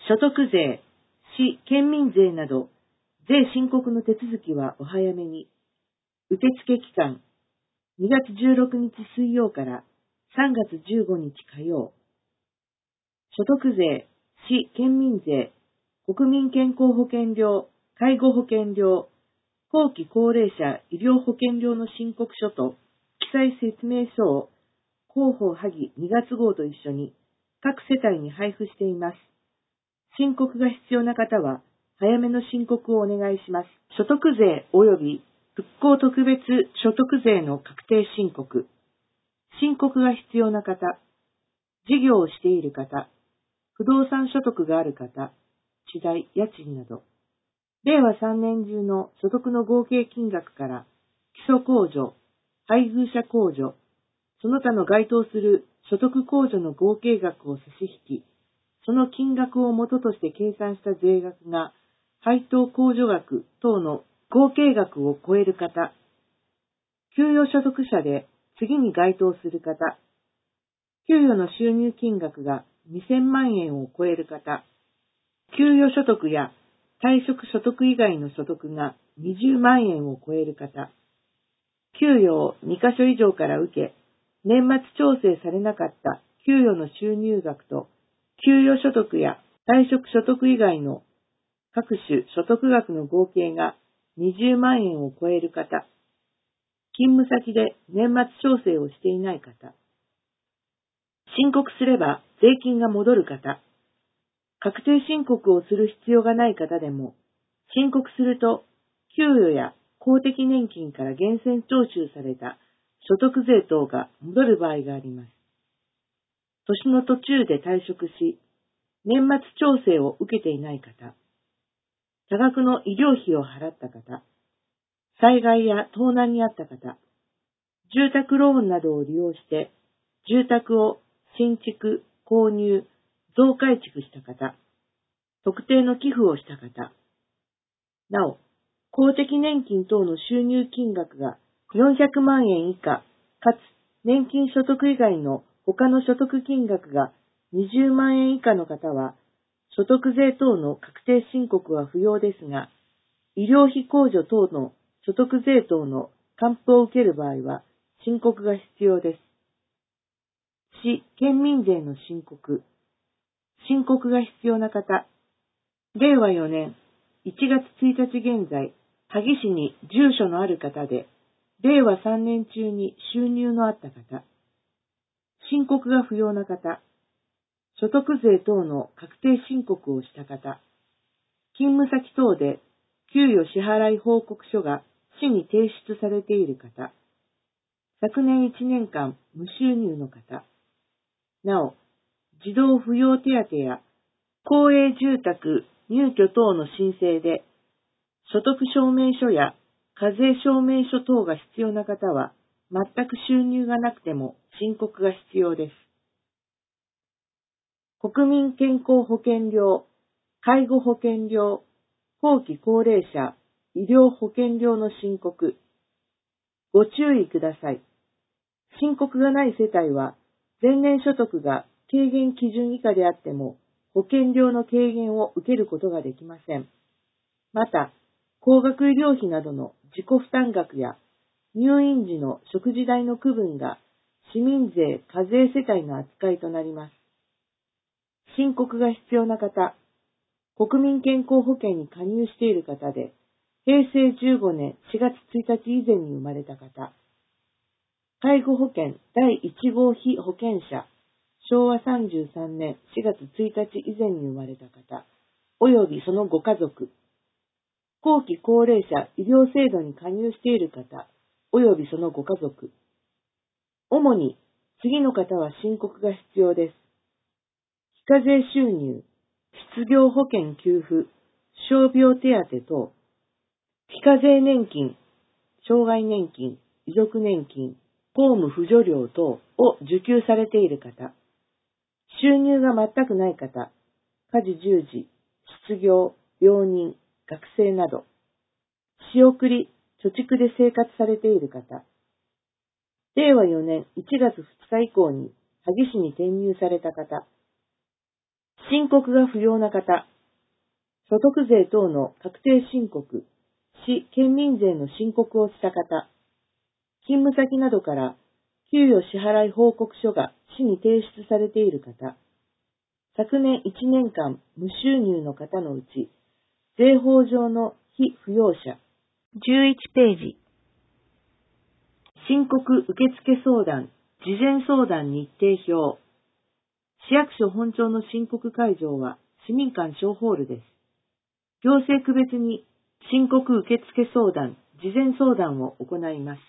所得税、市、県民税など、税申告の手続きはお早めに。受付期間、2月16日水曜から3月15日火曜。所得税、市、県民税、国民健康保険料、介護保険料、後期高齢者医療保険料の申告書と記載説明書を広報萩2月号と一緒に各世帯に配布しています。申告が必要な方は早めの申告をお願いします。所得税及び復興特別所得税の確定申告。申告が必要な方、事業をしている方、不動産所得がある方、地代、家賃など。令和3年中の所得の合計金額から基礎控除、配偶者控除、その他の該当する所得控除の合計額を差し引き、その金額を元として計算した税額が配当控除額等の合計額を超える方、給与所得者で次に該当する方、給与の収入金額が2000万円を超える方、給与所得や退職所得以外の所得が20万円を超える方、給与を2カ所以上から受け、年末調整されなかった給与の収入額と、給与所得や退職所得以外の各種所得額の合計が20万円を超える方、勤務先で年末調整をしていない方、申告すれば税金が戻る方、確定申告をする必要がない方でも、申告すると、給与や公的年金から源泉徴収された所得税等が戻る場合があります。年の途中で退職し、年末調整を受けていない方、多額の医療費を払った方、災害や盗難にあった方、住宅ローンなどを利用して、住宅を新築、購入、増改築した方、特定の寄付をした方、なお、公的年金等の収入金額が400万円以下、かつ年金所得以外の他の所得金額が20万円以下の方は、所得税等の確定申告は不要ですが、医療費控除等の所得税等の還付を受ける場合は、申告が必要です。市、県民税の申告。申告が必要な方。令和4年1月1日現在、萩市に住所のある方で、令和3年中に収入のあった方。申告が不要な方。所得税等の確定申告をした方。勤務先等で給与支払い報告書が市に提出されている方。昨年1年間無収入の方。なお、児童扶養手当や公営住宅入居等の申請で、所得証明書や課税証明書等が必要な方は、全く収入がなくても申告が必要です。国民健康保険料、介護保険料、後期高齢者、医療保険料の申告。ご注意ください。申告がない世帯は、前年所得が軽減基準以下であっても、保険料の軽減を受けることができません。また、高額医療費などの自己負担額や入院時の食事代の区分が市民税課税世帯の扱いとなります。申告が必要な方、国民健康保険に加入している方で、平成15年4月1日以前に生まれた方、介護保険第1号被保険者、昭和33年4月1日以前に生まれた方、およびそのご家族、後期高齢者医療制度に加入している方、およびそのご家族。主に、次の方は申告が必要です。非課税収入、失業保険給付、傷病手当等、非課税年金、障害年金、遺族年金、公務扶助料等を受給されている方、収入が全くない方、家事従事、失業、病人、学生など、仕送り、貯蓄で生活されている方、令和4年1月2日以降に萩市に転入された方、 申告が不要な方、所得税等の確定申告、市県民税の申告をした方、勤務先などから給与支払い報告書が市に提出されている方、昨年1年間無収入の方のうち、税法上の被扶養者。11ページ。申告受付相談、事前相談日程表。市役所本庁の申告会場は市民館小ホールです。行政区別に申告受付相談、事前相談を行います。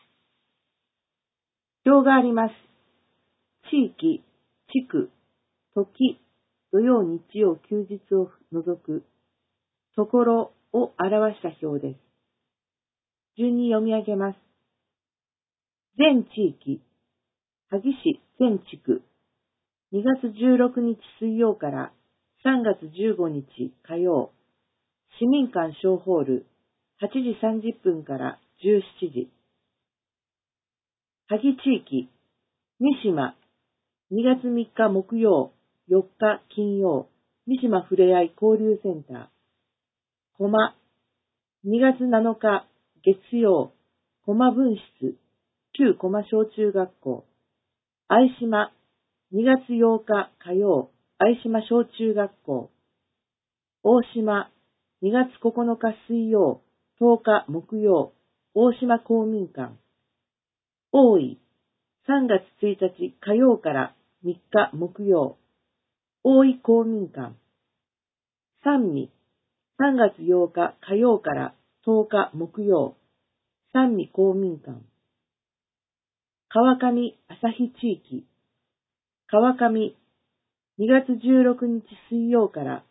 表があります。地域、地区、時、土曜、日曜、休日を除く、ところを表した表です。順に読み上げます。全地域、萩市全地区、2月16日水曜から3月15日火曜、市民館小ホール、8時30分から17時。萩地域、三島、2月3日木曜、4日金曜、三島ふれあい交流センター。駒、2月7日月曜、駒分室、旧駒小中学校。相島、2月8日火曜、相島小中学校。大島、2月9日水曜、10日木曜、大島公民館。大井、3月1日火曜から3日木曜、大井公民館。三味、3月8日火曜から10日木曜、三味公民館。川上旭地域。川上、2月16日水曜から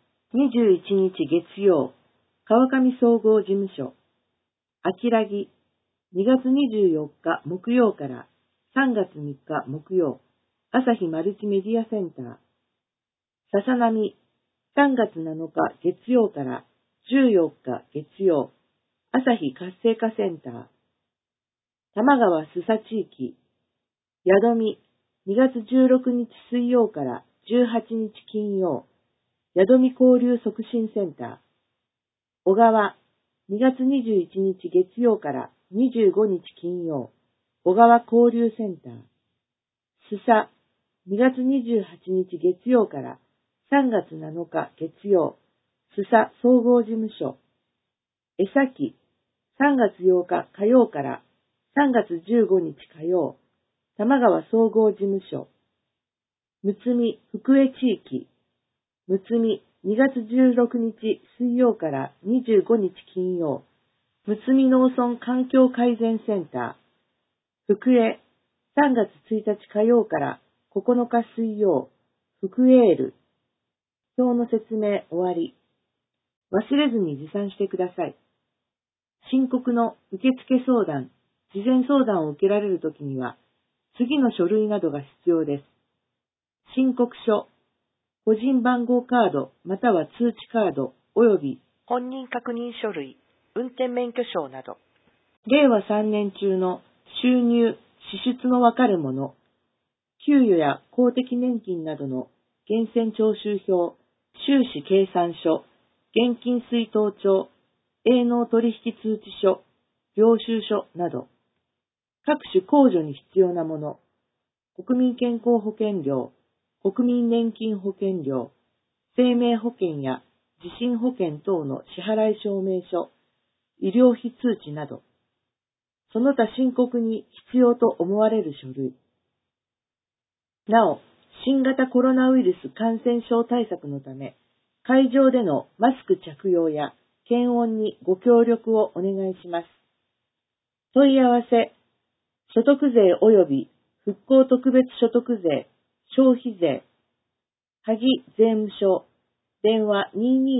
21日月曜、川上総合事務所。秋良木、2月24日木曜から3月3日木曜、朝日マルチメディアセンター。笹波、3月7日月曜から14日月曜、朝日活性化センター。玉川須佐地域。宿見、2月16日水曜から18日金曜、宿見交流促進センター。小川、2月21日月曜から25日金曜、小川交流センター。須佐、2月28日月曜から3月7日月曜、須佐総合事務所。江崎、3月8日火曜から3月15日火曜、玉川総合事務所。むつみ福江地域。むつみ2月16日水曜から25日金曜、むつみ農村環境改善センター。福江3月1日火曜から9日水曜、福エール。表の説明終わり。忘れずに持参してください。申告の受付相談、事前相談を受けられるときには、次の書類などが必要です。申告書、個人番号カードまたは通知カード及び本人確認書類、運転免許証など。 令和3年中の収入、支出のわかるもの、給与や公的年金などの源泉徴収票、収支計算書、現金出納帳、営農取引通知書、領収書など、各種控除に必要なもの、国民健康保険料、国民年金保険料、生命保険や地震保険等の支払い証明書、医療費通知など、その他申告に必要と思われる書類。なお、新型コロナウイルス感染症対策のため、会場でのマスク着用や検温にご協力をお願いします。問い合わせ、所得税及び復興特別所得税、消費税、萩税務署、電話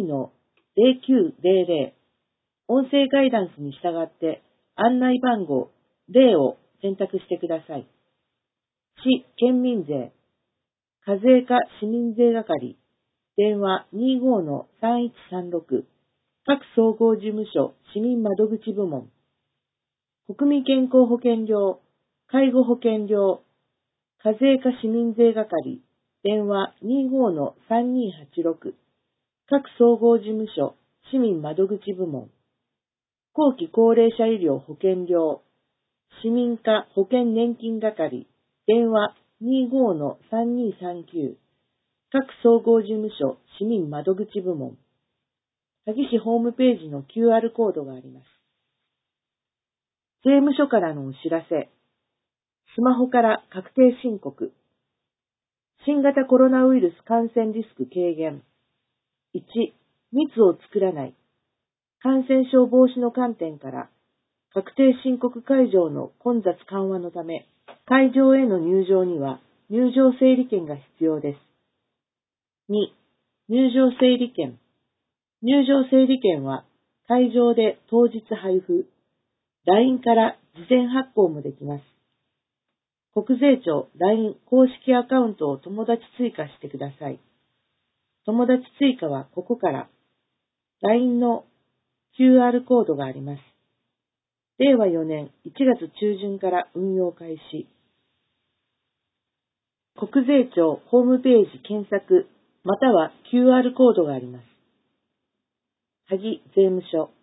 22-0900、音声ガイダンスに従って案内番号0を選択してください。市県民税、課税課市民税係、電話25-3136、各総合事務所市民窓口部門、国民健康保険料、介護保険料、課税課市民税係、 電話25-3286、各総合事務所、市民窓口部門、後期高齢者医療保険料、市民課保険年金係、電話25-3239、各総合事務所、市民窓口部門、萩市ホームページの QR コードがあります。税務署からのお知らせ、スマホから確定申告、新型コロナウイルス感染リスク軽減、1、密を作らない、感染症防止の観点から、確定申告会場の混雑緩和のため、会場への入場には入場整理券が必要です。2、入場整理券。入場整理券は会場で当日配布、LINE から事前発行もできます。国税庁 LINE 公式アカウントを友達追加してください。友達追加はここから LINE の QR コードがあります。令和4年1月中旬から運用開始。国税庁ホームページ検索または QR コードがあります。萩税務署